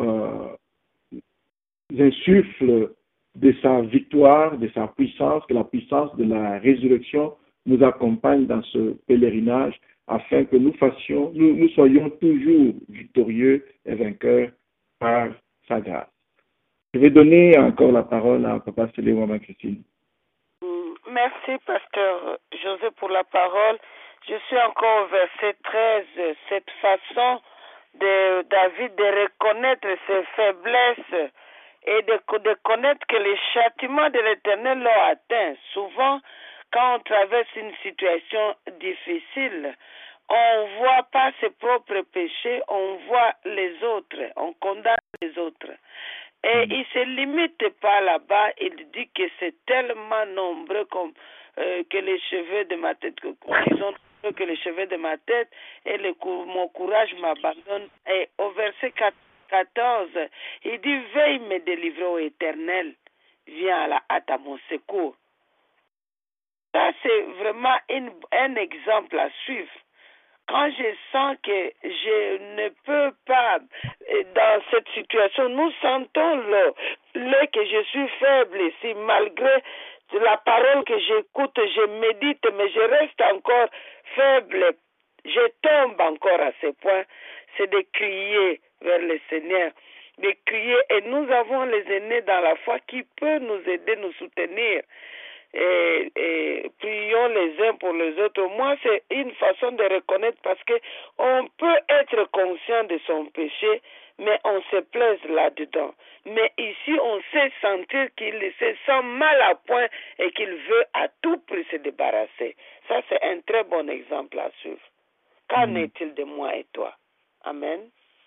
insuffle de sa victoire, de sa puissance, que la puissance de la résurrection nous accompagne dans ce pèlerinage afin que nous soyons toujours victorieux et vainqueurs par sa grâce. Je vais donner encore la parole à Papa Célé Maman Christine. Merci, Pasteur José, pour la parole. Je suis encore au verset 13. Cette façon de David de reconnaître ses faiblesses et de connaître que les châtiments de l'Éternel l'ont atteint. Souvent, quand on traverse une situation difficile, on ne voit pas ses propres péchés, on voit les autres, on condamne les autres. Et il ne se limite pas là-bas, il dit que c'est tellement nombreux que les cheveux de ma tête, que les cheveux de ma tête, et mon courage m'abandonne. Et au verset 14, il dit, veille me délivrer au Éternel, viens à la hâte à mon secours. Ça, c'est vraiment un exemple à suivre. Quand je sens que je ne peux pas, dans cette situation, nous sentons que je suis faible ici, malgré la parole que j'écoute, je médite, mais je reste encore faible. Je tombe encore à ce point. C'est de crier vers le Seigneur, de crier. Et nous avons les aînés dans la foi qui peuvent nous aider, nous soutenir. Et prions les uns pour les autres. Moi, c'est une façon de reconnaître parce que on peut être conscient de son péché, mais on se plaise là-dedans. Mais ici, on sait sentir qu'il se sent mal à point et qu'il veut à tout prix se débarrasser. Ça, c'est un très bon exemple à suivre. Qu'en est-il de moi et toi? Amen.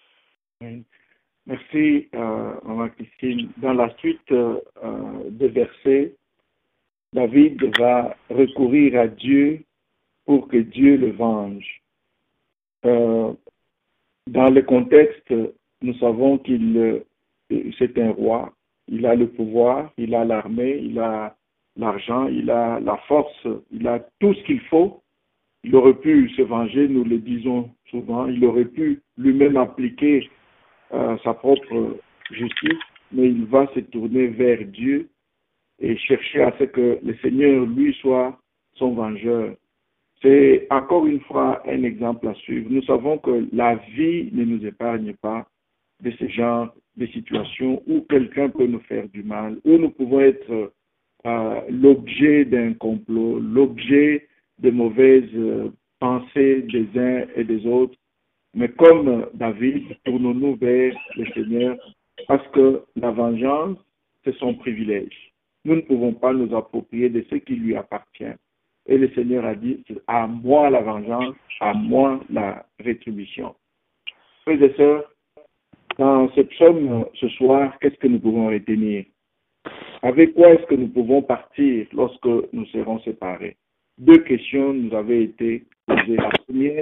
Merci, Maman Christine. Dans la suite des versets, David va recourir à Dieu pour que Dieu le venge. Dans le contexte, nous savons qu'il c'est un roi, il a le pouvoir, il a l'armée, il a l'argent, il a la force, il a tout ce qu'il faut. Il aurait pu se venger, nous le disons souvent, il aurait pu lui-même appliquer sa propre justice, mais il va se tourner vers Dieu et chercher à ce que le Seigneur, lui, soit son vengeur. C'est encore une fois un exemple à suivre. Nous savons que la vie ne nous épargne pas de ce genre de situations où quelqu'un peut nous faire du mal, où nous pouvons être l'objet d'un complot, l'objet de mauvaises pensées des uns et des autres. Mais comme David, tournons-nous vers le Seigneur parce que la vengeance, c'est son privilège. Nous ne pouvons pas nous approprier de ce qui lui appartient. Et le Seigneur a dit, à moi la vengeance, à moi la rétribution. Frères et sœurs, dans ce psaume ce soir, qu'est-ce que nous pouvons retenir? Avec quoi est-ce que nous pouvons partir lorsque nous serons séparés? Deux questions nous avaient été posées. La première,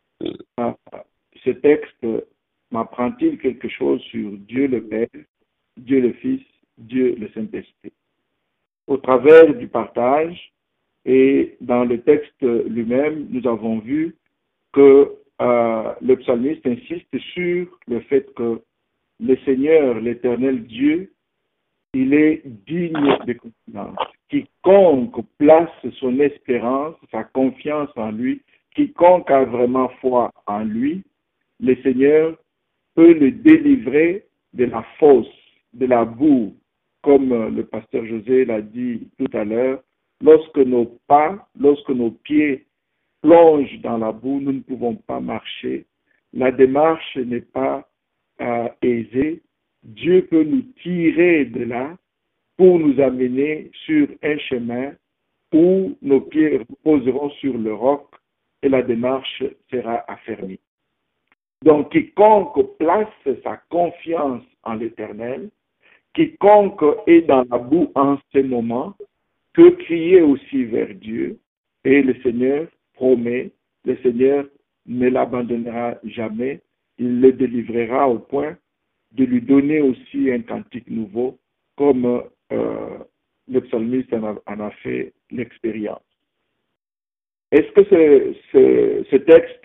ce texte m'apprend-il quelque chose sur Dieu le Père, Dieu le Fils, Dieu le Saint-Esprit? Au travers du partage et dans le texte lui-même, nous avons vu que le psalmiste insiste sur le fait que le Seigneur, l'Éternel Dieu, il est digne de confiance. Quiconque place son espérance, sa confiance en lui, quiconque a vraiment foi en lui, le Seigneur peut le délivrer de la fosse, de la boue, comme le pasteur José l'a dit tout à l'heure. Lorsque nos pas, lorsque nos pieds plongent dans la boue, nous ne pouvons pas marcher. La démarche n'est pas aisée. Dieu peut nous tirer de là pour nous amener sur un chemin où nos pieds reposeront sur le roc et la démarche sera affermie. Donc, quiconque place sa confiance en l'Éternel, quiconque est dans la boue en ce moment, peut crier aussi vers Dieu et le Seigneur promet, le Seigneur ne l'abandonnera jamais, il le délivrera au point de lui donner aussi un cantique nouveau, comme le psalmiste en a fait l'expérience. Est-ce que ce texte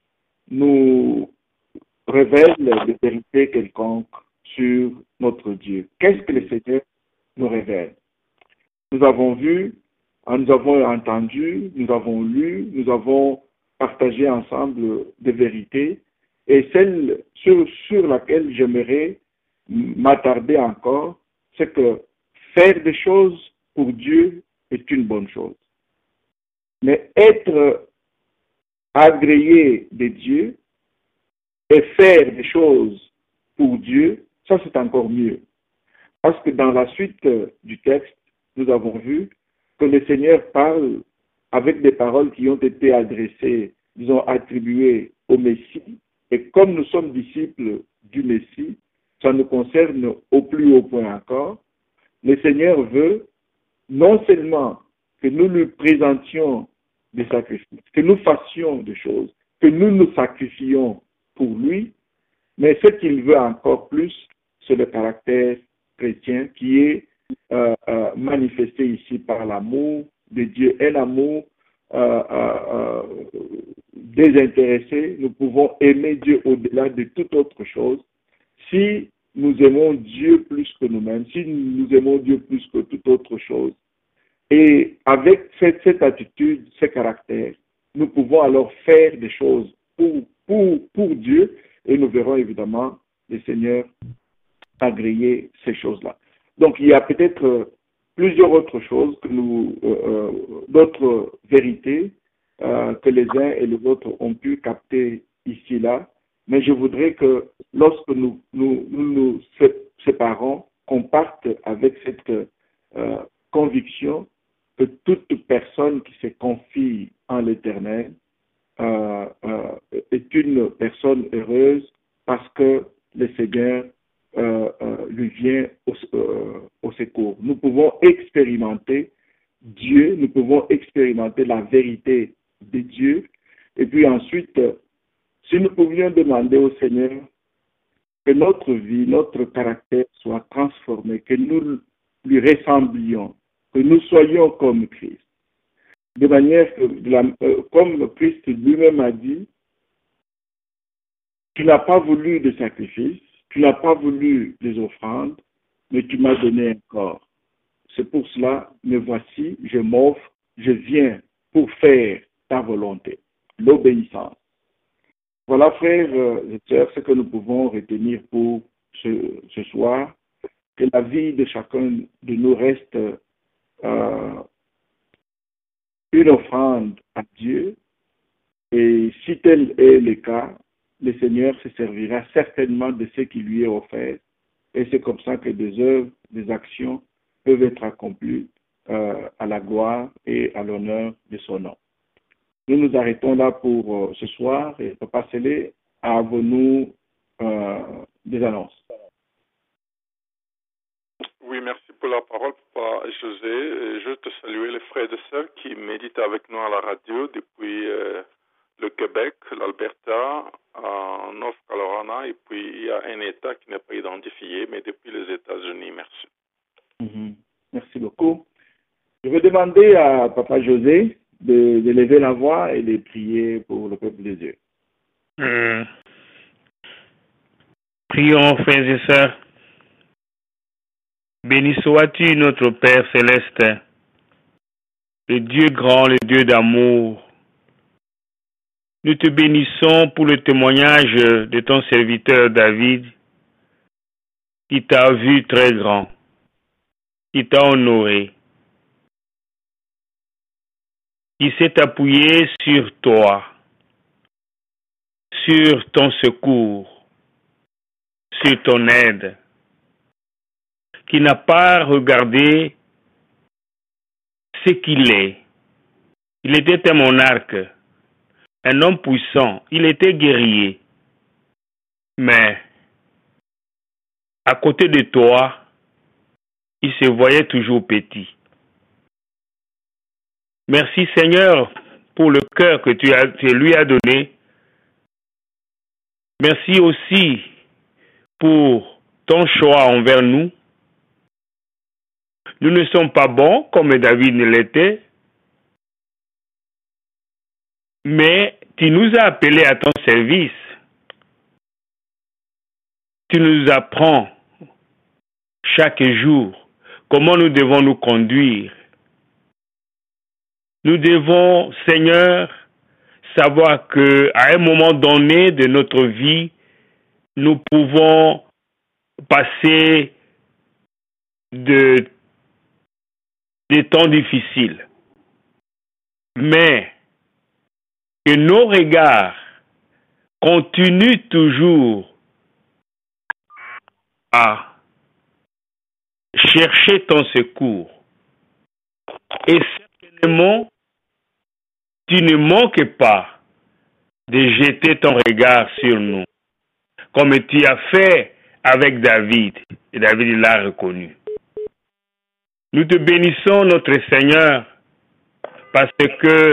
nous révèle des vérités quelconques sur notre Dieu? Qu'est-ce que le Seigneur nous révèle? Nous avons vu, nous avons entendu, nous avons lu, nous avons partagé ensemble des vérités, et celle sur laquelle j'aimerais m'attarder encore, c'est que faire des choses pour Dieu est une bonne chose. Mais être agréé de Dieu et faire des choses pour Dieu, ça c'est encore mieux. Parce que dans la suite du texte, nous avons vu que le Seigneur parle avec des paroles qui ont été adressées, disons, attribuées au Messie. Et comme nous sommes disciples du Messie, ça nous concerne au plus haut point encore. Le Seigneur veut non seulement que nous lui présentions des sacrifices, que nous fassions des choses, que nous nous sacrifions pour lui, mais ce qu'il veut encore plus, c'est le caractère chrétien qui est manifesté ici par l'amour de Dieu, un amour désintéressé. Nous pouvons aimer Dieu au-delà de toute autre chose si nous aimons Dieu plus que nous-mêmes, si nous aimons Dieu plus que toute autre chose. Et avec cette attitude, ce caractère, nous pouvons alors faire des choses pour Dieu, et nous verrons évidemment le Seigneur agréer ces choses-là. Donc il y a peut-être plusieurs autres choses que d'autres vérités que les uns et les autres ont pu capter ici-là, mais je voudrais que lorsque nous séparons, qu'on parte avec cette conviction que toute personne qui se confie en l'Éternel est une personne heureuse parce que le Seigneur lui vient au secours. Nous pouvons expérimenter Dieu, nous pouvons expérimenter la vérité de Dieu, et puis ensuite, si nous pouvions demander au Seigneur que notre vie, notre caractère soit transformé, que nous lui ressemblions, que nous soyons comme Christ. De manière que, comme Christ lui-même a dit, tu n'as pas voulu de sacrifice, tu n'as pas voulu des offrandes, mais tu m'as donné un corps. C'est pour cela, me voici, je m'offre, je viens pour faire ta volonté, l'obéissance. Voilà, frères et sœurs, ce que nous pouvons retenir pour ce soir, que la vie de chacun de nous reste une offrande à Dieu, et si tel est le cas, le Seigneur se servira certainement de ce qui lui est offert, et c'est comme ça que des œuvres, des actions peuvent être accomplies à la gloire et à l'honneur de son nom. Nous nous arrêtons là pour ce soir, et Papa Célé, avons-nous des annonces? Oui, merci. pour la parole, Papa José. Je veux te saluer les frères et sœurs qui méditent avec nous à la radio depuis le Québec, l'Alberta, en North Carolina, et puis il y a un État qui n'est pas identifié, mais depuis les États-Unis. Merci. Merci beaucoup. Je vais demander à Papa José de lever la voix et de prier pour le peuple de Dieu. Prions, frères et sœurs. Béni sois-tu, notre Père céleste, le Dieu grand, le Dieu d'amour. Nous te bénissons pour le témoignage de ton serviteur David, qui t'a vu très grand, qui t'a honoré, qui s'est appuyé sur toi, sur ton secours, sur ton aide, qui n'a pas regardé ce qu'il est. Il était un monarque, un homme puissant, il était guerrier. Mais à côté de toi, il se voyait toujours petit. Merci Seigneur pour le cœur que tu lui as donné. Merci aussi pour ton choix envers nous. Nous ne sommes pas bons comme David ne l'était, mais tu nous as appelés à ton service. Tu nous apprends chaque jour comment nous devons nous conduire. Nous devons, Seigneur, savoir qu'à un moment donné de notre vie, nous pouvons passer des temps difficiles. Mais que nos regards continuent toujours à chercher ton secours. Et certainement, tu ne manques pas de jeter ton regard sur nous, comme tu as fait avec David. Et David l'a reconnu. Nous te bénissons, notre Seigneur, parce que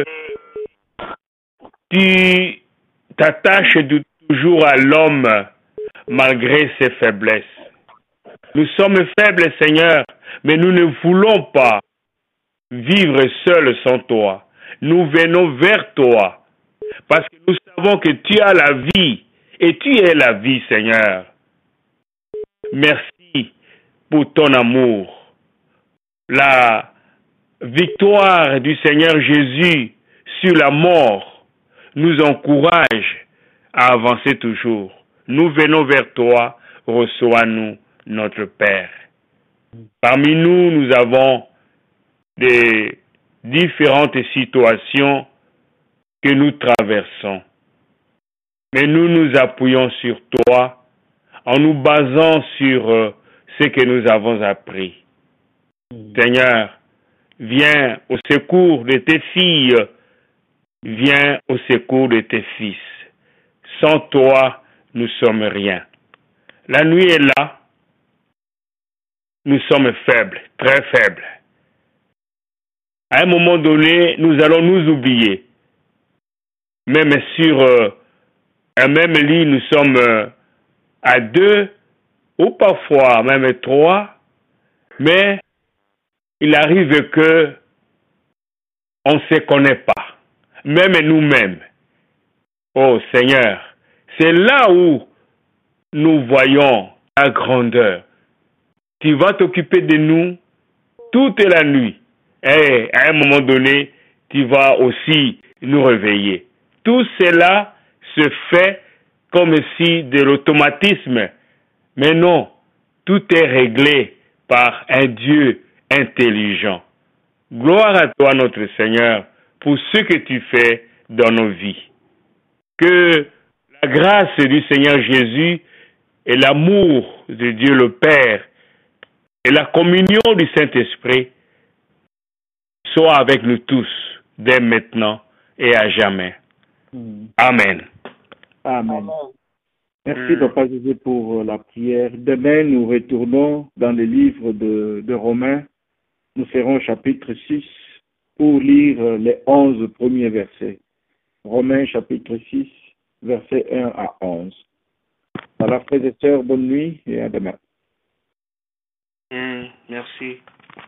tu t'attaches toujours à l'homme malgré ses faiblesses. Nous sommes faibles, Seigneur, mais nous ne voulons pas vivre seuls sans toi. Nous venons vers toi parce que nous savons que tu as la vie et tu es la vie, Seigneur. Merci pour ton amour. La victoire du Seigneur Jésus sur la mort nous encourage à avancer toujours. Nous venons vers toi, reçois-nous, notre Père. Parmi nous, nous avons des différentes situations que nous traversons. Mais nous nous appuyons sur toi en nous basant sur ce que nous avons appris. Seigneur, viens au secours de tes filles, viens au secours de tes fils. Sans toi, nous sommes rien. La nuit est là, nous sommes faibles, très faibles. À un moment donné, nous allons nous oublier. Même sur un même lit, nous sommes à 2 ou parfois même 3, mais il arrive que on ne se connaît pas, même nous-mêmes. Oh Seigneur, c'est là où nous voyons ta grandeur. Tu vas t'occuper de nous toute la nuit. Et à un moment donné, tu vas aussi nous réveiller. Tout cela se fait comme si de l'automatisme. Mais non, tout est réglé par un Dieu intelligent. Gloire à toi, notre Seigneur, pour ce que tu fais dans nos vies. Que la grâce du Seigneur Jésus et l'amour de Dieu le Père et la communion du Saint-Esprit soient avec nous tous, dès maintenant et à jamais. Amen. Amen. Merci, Papa José, pour la prière. Demain, nous retournons dans le livre de Romains. Nous ferons chapitre 6 pour lire les 11 premiers versets. Romains chapitre 6, versets 1 à 11. Voilà, frères et sœurs, bonne nuit et à demain. Merci.